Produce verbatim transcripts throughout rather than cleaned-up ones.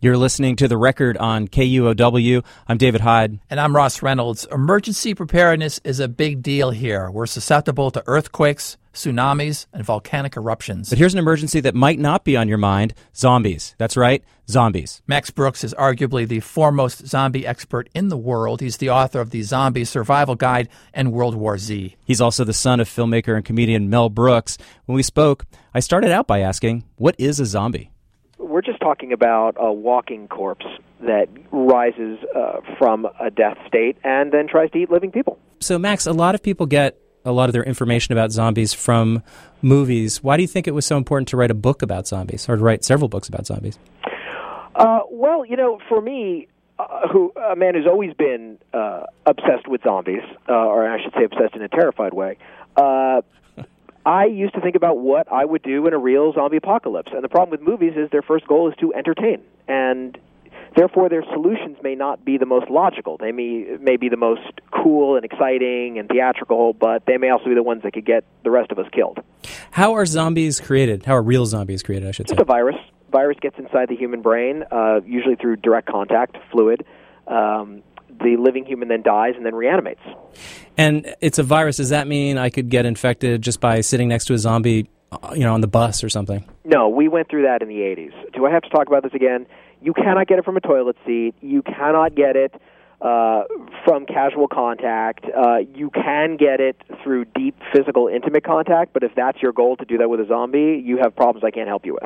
You're listening to The Record on K U O W. I'm David Hyde. And I'm Ross Reynolds. Emergency preparedness is a big deal here. We're susceptible to earthquakes, tsunamis, and volcanic eruptions. But here's an emergency that might not be on your mind: zombies. That's right, zombies. Max Brooks is arguably the foremost zombie expert in the world. He's the author of the Zombie Survival Guide and World War Z. He's also the son of filmmaker and comedian Mel Brooks. When we spoke, I started out by asking, what is a zombie? We're just talking about a walking corpse that rises uh, from a death state and then tries to eat living people. So, Max, a lot of people get a lot of their information about zombies from movies. Why do you think it was so important to write a book about zombies, or to write several books about zombies? Uh, well, you know, for me, uh, who a man who's always been uh, obsessed with zombies, uh, or I should say obsessed in a terrified way, uh, I used to think about what I would do in a real zombie apocalypse. And the problem with movies is their first goal is to entertain. And therefore, their solutions may not be the most logical. They may, may be the most cool and exciting and theatrical, but they may also be the ones that could get the rest of us killed. How are zombies created? How are real zombies created, I should say? It's a virus. Virus gets inside the human brain, uh, usually through direct contact, fluid. Um, the living human then dies and then reanimates. And it's a virus. Does that mean I could get infected just by sitting next to a zombie, you know, on the bus or something? No, we went through that in the eighties. Do I have to talk about this again? You cannot get it from a toilet seat. You cannot get it uh, from casual contact. Uh, you can get it through deep physical, intimate contact, but if that's your goal to do that with a zombie, you have problems I can't help you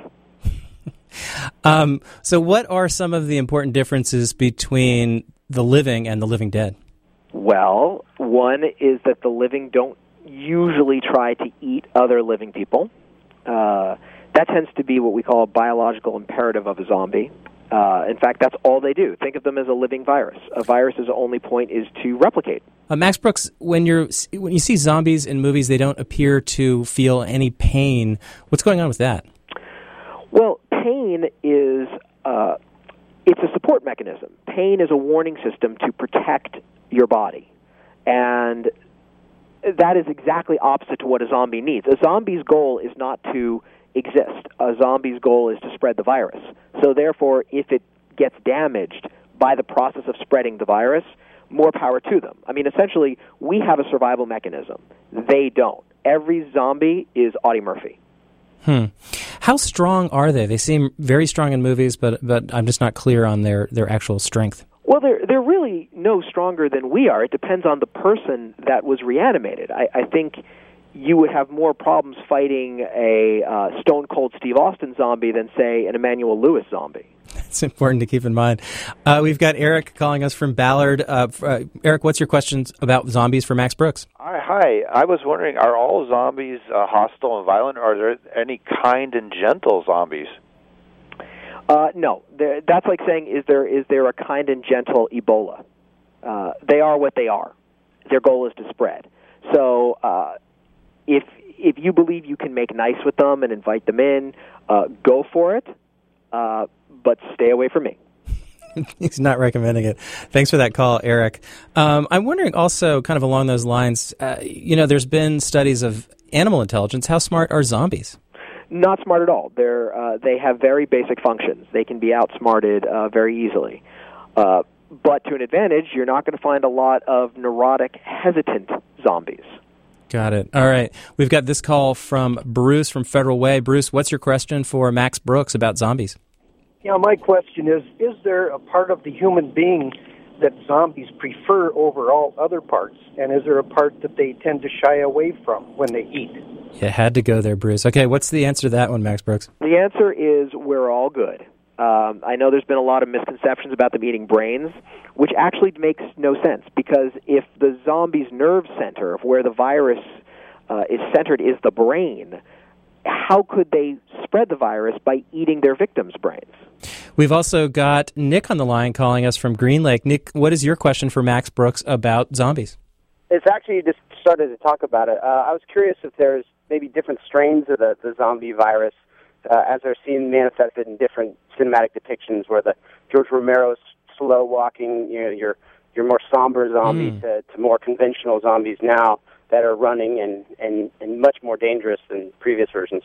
with. um, so what are some of the important differences between the living and the living dead? Well, one is that the living don't usually try to eat other living people. Uh, that tends to be what we call a biological imperative of a zombie. Uh, in fact, that's all they do. Think of them as a living virus. A virus's only point is to replicate. Uh, Max Brooks, when you're when you see zombies in movies, they don't appear to feel any pain. What's going on with that? Well, pain is uh, it's a support mechanism. Pain is a warning system to protect your body, and that is exactly opposite to what a zombie needs. A zombie's goal is not to exist. A zombie's goal is to spread the virus. So therefore, if it gets damaged by the process of spreading the virus, more power to them. I mean, essentially, we have a survival mechanism. They don't. Every zombie is Audie Murphy. Hmm. How strong are they? They seem very strong in movies, but but I'm just not clear on their, their actual strength. Well, they're they're really no stronger than we are. It depends on the person that was reanimated. I, I think you would have more problems fighting a uh, Stone Cold Steve Austin zombie than, say, an Emmanuel Lewis zombie. It's important to keep in mind. Uh, we've got Eric calling us from Ballard. Uh, uh, Eric, what's your questions about zombies for Max Brooks? Hi, hi. I was wondering, are all zombies uh, hostile and violent, or are there any kind and gentle zombies? Uh, no. There, that's like saying, is there is there a kind and gentle Ebola? Uh, they are what they are. Their goal is to spread. So uh, if if you believe you can make nice with them and invite them in, uh, go for it. Uh, but stay away from me. He's not recommending it. Thanks for that call, Eric. Um, I'm wondering also, kind of along those lines, uh, you know, there's been studies of animal intelligence. How smart are zombies? Not smart at all. They're uh, they have very basic functions. They can be outsmarted uh, very easily. Uh, but to an advantage, you're not going to find a lot of neurotic, hesitant zombies. Got it. All right. We've got this call from Bruce from Federal Way. Bruce, what's your question for Max Brooks about zombies? Yeah, my question is, is there a part of the human being that zombies prefer over all other parts? And is there a part that they tend to shy away from when they eat? You had to go there, Bruce. Okay, what's the answer to that one, Max Brooks? The answer is we're all good. Um, I know there's been a lot of misconceptions about them eating brains, which actually makes no sense, because if the zombie's nerve center, of where the virus uh, is centered, is the brain, how could they spread the virus by eating their victims' brains? We've also got Nick on the line calling us from Green Lake. Nick, what is your question for Max Brooks about zombies? It's actually just started to talk about it. Uh, I was curious if there's maybe different strains of the, the zombie virus uh, as they're seen manifested in different cinematic depictions, where the George Romero's slow walking, you know, your your more somber zombies mm. to, to more conventional zombies now that are running and, and, and much more dangerous than previous versions.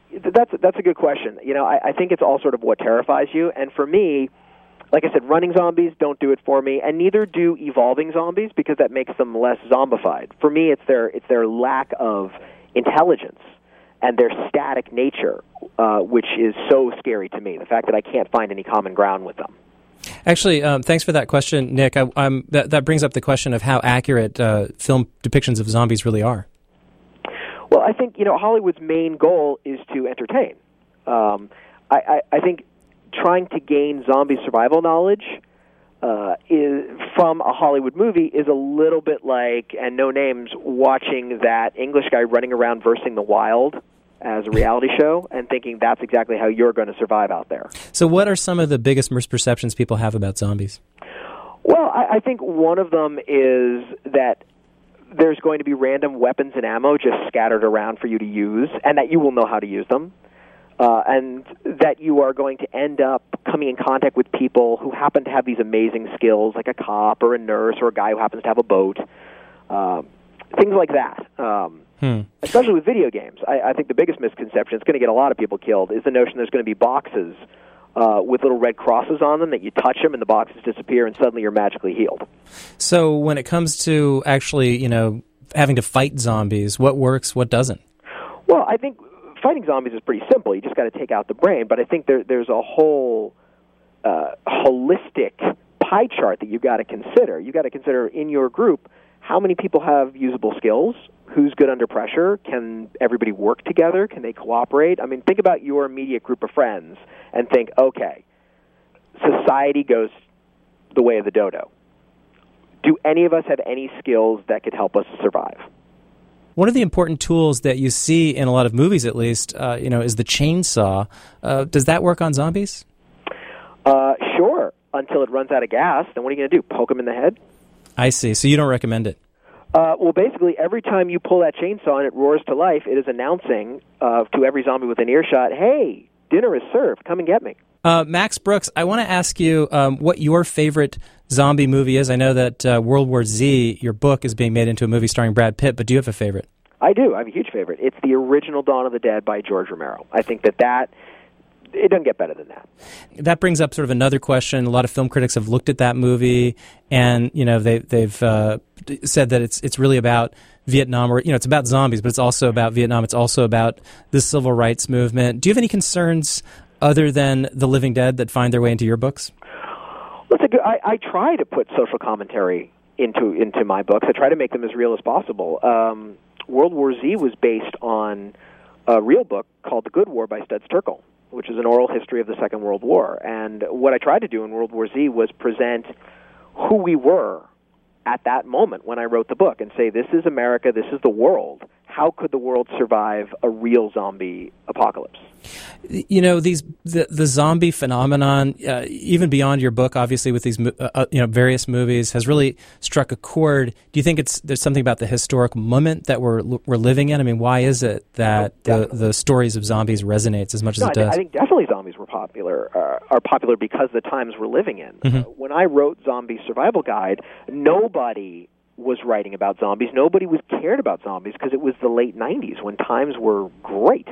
That's that's a good question. You know, I, I think it's all sort of what terrifies you. And for me, like I said, running zombies don't do it for me, and neither do evolving zombies because that makes them less zombified. For me, it's their it's their lack of intelligence and their static nature, uh, which is so scary to me. The fact that I can't find any common ground with them. Actually, um, thanks for that question, Nick. I, I'm, that, that brings up the question of how accurate uh, film depictions of zombies really are. Well, I think, you know, Hollywood's main goal is to entertain. Um, I, I, I think trying to gain zombie survival knowledge uh, is, from a Hollywood movie is a little bit like, and no names, watching that English guy running around versing the wild as a reality show and thinking that's exactly how you're going to survive out there. So what are some of the biggest misperceptions people have about zombies? Well, I, I think one of them is that there's going to be random weapons and ammo just scattered around for you to use, and that you will know how to use them, uh, and that you are going to end up coming in contact with people who happen to have these amazing skills, like a cop or a nurse or a guy who happens to have a boat, uh, things like that. Um, hmm. Especially with video games. I, I think the biggest misconception, it's going to get a lot of people killed, is the notion there's going to be boxes Uh, with little red crosses on them that you touch them and the boxes disappear and suddenly you're magically healed. So when it comes to actually, you know, having to fight zombies, what works, what doesn't? Well, I think fighting zombies is pretty simple. You just got to take out the brain. But I think there, there's a whole uh, holistic pie chart that you've got to consider. You've got to consider in your group how many people have usable skills, who's good under pressure, can everybody work together, can they cooperate? I mean, think about your immediate group of friends and think, okay, society goes the way of the dodo. Do any of us have any skills that could help us survive? One of the important tools that you see in a lot of movies, at least, uh, you know, is the chainsaw. Uh, does that work on zombies? Uh, sure, until it runs out of gas. Then what are you going to do, poke them in the head? I see. So you don't recommend it? Uh, well, basically, every time you pull that chainsaw and it roars to life, it is announcing uh, to every zombie within earshot, hey, dinner is served. Come and get me. Uh, Max Brooks, I want to ask you um, what your favorite zombie movie is. I know that uh, World War Z, your book, is being made into a movie starring Brad Pitt, but do you have a favorite? I do. I have a huge favorite. It's the original Dawn of the Dead by George Romero. I think that that it doesn't get better than that. That brings up sort of another question. A lot of film critics have looked at that movie, and you know they, they've uh, said that it's it's really about Vietnam, or you know it's about zombies, but it's also about Vietnam. It's also about the civil rights movement. Do you have any concerns other than The Living Dead that find their way into your books? Well, it's a good, I, I try to put social commentary into into my books. I try to make them as real as possible. Um, World War Z was based on a real book called The Good War by Studs Terkel, which is an oral history of the Second World War. And what I tried to do in World War Z was present who we were at that moment when I wrote the book and say, this is America, this is the world. How could the world survive a real zombie apocalypse? You know, these the, the zombie phenomenon, uh, even beyond your book, obviously with these uh, you know various movies, has really struck a chord. Do you think it's there's something about the historic moment that we're we're living in? I mean, why is it that oh, the, the stories of zombies resonates as much no, as it does? I think definitely zombies were popular uh, are popular because of the times we're living in. Mm-hmm. Uh, when I wrote Zombie Survival Guide, nobody was writing about zombies. Nobody was cared about zombies because it was the late nineties when times were great.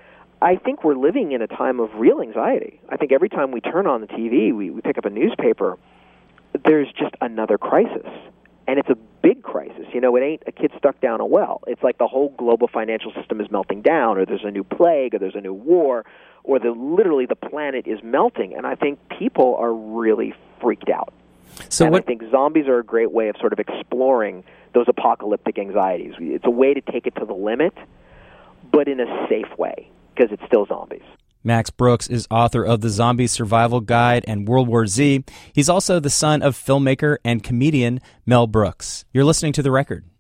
I think we're living in a time of real anxiety. I think every time we turn on the T V, we, we pick up a newspaper, there's just another crisis. And it's a big crisis. You know, it ain't a kid stuck down a well. It's like the whole global financial system is melting down, or there's a new plague, or there's a new war, or the literally the planet is melting. And I think people are really freaked out. So and what, I think zombies are a great way of sort of exploring those apocalyptic anxieties. It's a way to take it to the limit, but in a safe way, because it's still zombies. Max Brooks is author of The Zombie Survival Guide and World War Z. He's also the son of filmmaker and comedian Mel Brooks. You're listening to The Record.